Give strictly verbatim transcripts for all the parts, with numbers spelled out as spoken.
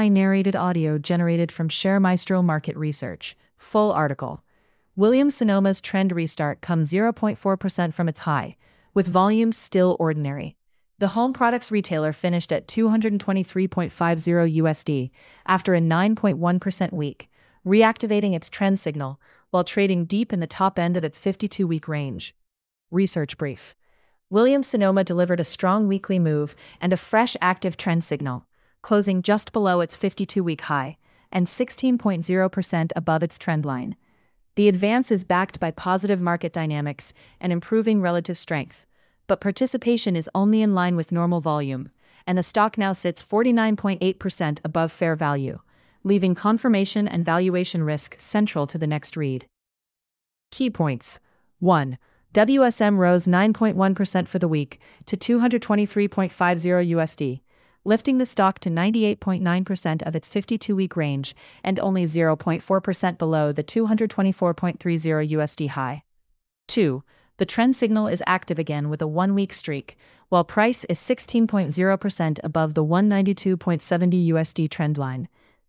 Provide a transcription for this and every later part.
A I narrated audio generated from ShareMaestro Market Research. Full article. Williams-Sonoma's trend restart comes zero point four percent from its high, with volumes still ordinary. The home products retailer finished at two hundred twenty-three point five zero U S D after a nine point one percent week, reactivating its trend signal while trading deep in the top end of its fifty-two week range. Research brief. Williams-Sonoma delivered a strong weekly move and a fresh active trend signal, closing just below its fifty-two week high and sixteen point zero percent above its trend line. The advance is backed by positive market dynamics and improving relative strength, but participation is only in line with normal volume, and the stock now sits forty-nine point eight percent above fair value, leaving confirmation and valuation risk central to the next read. Key points. one. W S M rose nine point one percent for the week to two hundred twenty-three point five zero U S D, lifting the stock to ninety-eight point nine percent of its fifty-two week range and only zero point four percent below the two hundred twenty-four point three zero U S D high. two. The trend signal is active again with a one-week streak, while price is sixteen point zero percent above the one ninety-two point seven zero U S D trend line.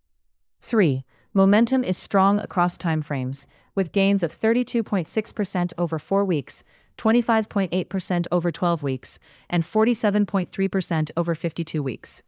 three. Momentum is strong across timeframes, with gains of thirty-two point six percent over four weeks, twenty-five point eight percent over twelve weeks, and forty-seven point three percent over fifty-two weeks.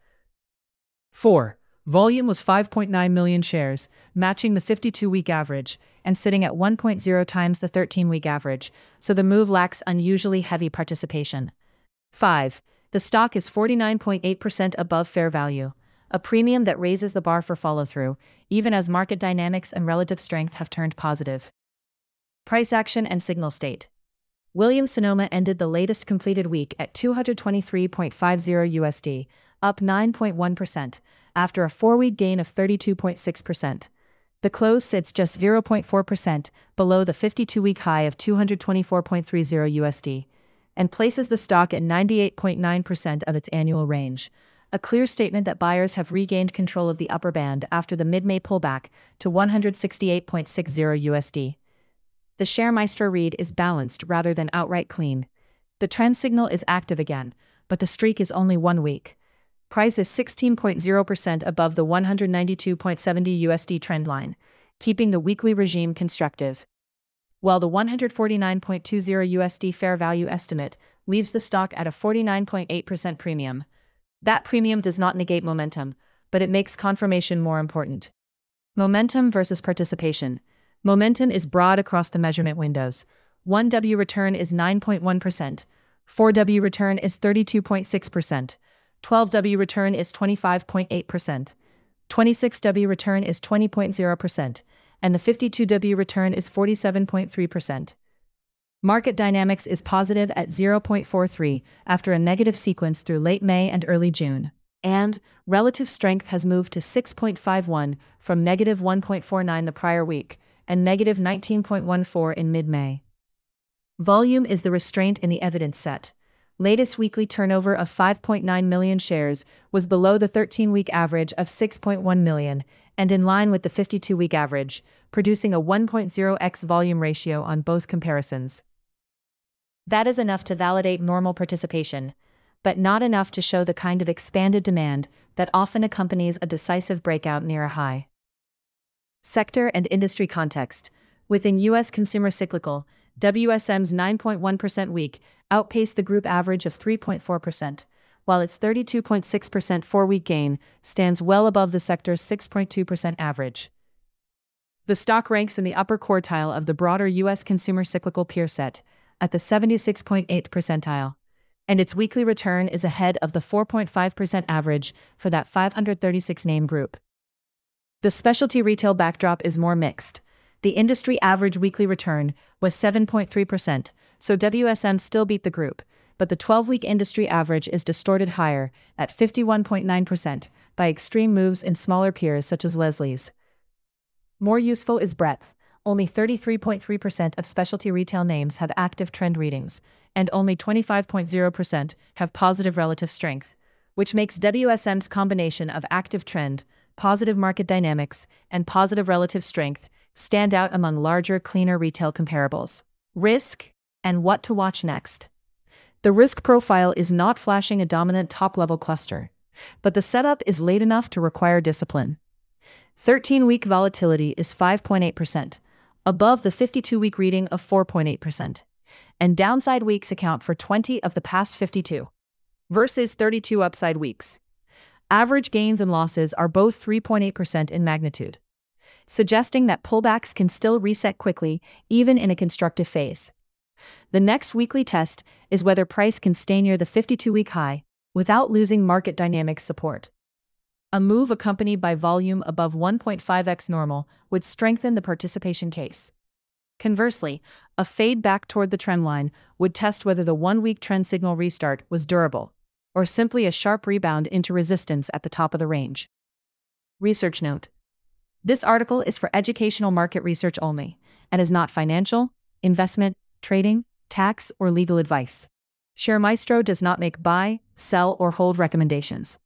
four. Volume was five point nine million shares, matching the fifty-two week average, and sitting at one point zero times the thirteen week average, so the move lacks unusually heavy participation. five. The stock is forty-nine point eight percent above fair value, a premium that raises the bar for follow-through, even as market dynamics and relative strength have turned positive. Price action and signal state. Williams-Sonoma ended the latest completed week at two hundred twenty-three point five zero U S D, up nine point one percent, after a four-week gain of thirty-two point six percent. The close sits just zero point four percent below the fifty-two week high of two hundred twenty-four point three zero U S D, and places the stock at ninety-eight point nine percent of its annual range, a clear statement that buyers have regained control of the upper band after the mid-May pullback to one hundred sixty-eight point six zero U S D. The ShareMaestro read is balanced rather than outright clean. The trend signal is active again, but the streak is only one week. Price is sixteen point zero percent above the one hundred ninety-two point seven zero U S D trend line, keeping the weekly regime constructive. While the one hundred forty-nine point two zero U S D fair value estimate leaves the stock at a forty-nine point eight percent premium, that premium does not negate momentum, but it makes confirmation more important. Momentum versus participation. Momentum is broad across the measurement windows. one W return is nine point one percent, four W return is thirty-two point six percent, twelve W return is twenty-five point eight percent, twenty-six W return is twenty point zero percent, and the fifty-two W return is forty-seven point three percent. Market dynamics is positive at zero point four three after a negative sequence through late May and early June, and relative strength has moved to six point five one from negative one point four nine the prior week and negative nineteen point one four in mid-May. Volume is the restraint in the evidence set. Latest weekly turnover of five point nine million shares was below the thirteen week average of six point one million and in line with the fifty-two week average, producing a one point zero x volume ratio on both comparisons. That is enough to validate normal participation, but not enough to show the kind of expanded demand that often accompanies a decisive breakout near a high. Sector and industry context. Within U S consumer cyclical, W S M's nine point one percent week outpaced the group average of three point four percent, while its thirty-two point six percent four-week gain stands well above the sector's six point two percent average. The stock ranks in the upper quartile of the broader U S consumer cyclical peer set, at the seventy-six point eighth percentile, and its weekly return is ahead of the four point five percent average for that five hundred thirty-six name group. The specialty retail backdrop is more mixed. The industry average weekly return was seven point three percent, so W S M still beat the group, but the twelve week industry average is distorted higher, at fifty-one point nine percent, by extreme moves in smaller peers such as Leslie's. More useful is breadth. Only thirty-three point three percent of specialty retail names have active trend readings, and only twenty-five point zero percent have positive relative strength, which makes W S M's combination of active trend, positive market dynamics, and positive relative strength stand out among larger, cleaner retail comparables. Risk, and what to watch next. The risk profile is not flashing a dominant top-level cluster. but the setup is late enough to require discipline. thirteen-week volatility is five point eight percent, above the fifty-two-week reading of four point eight percent, and downside weeks account for twenty of the past fifty-two, versus thirty-two upside weeks. Average gains and losses are both three point eight percent in magnitude, suggesting that pullbacks can still reset quickly, even in a constructive phase. The next weekly test is whether price can stay near the fifty-two-week high without losing market dynamics support. A move accompanied by volume above one point five x normal would strengthen the participation case. Conversely, a fade back toward the trendline would test whether the one-week trend signal restart was durable, or simply a sharp rebound into resistance at the top of the range. Research note: this article is for educational market research only, and is not financial, investment, trading, tax, or legal advice. ShareMaestro does not make buy, sell, or hold recommendations.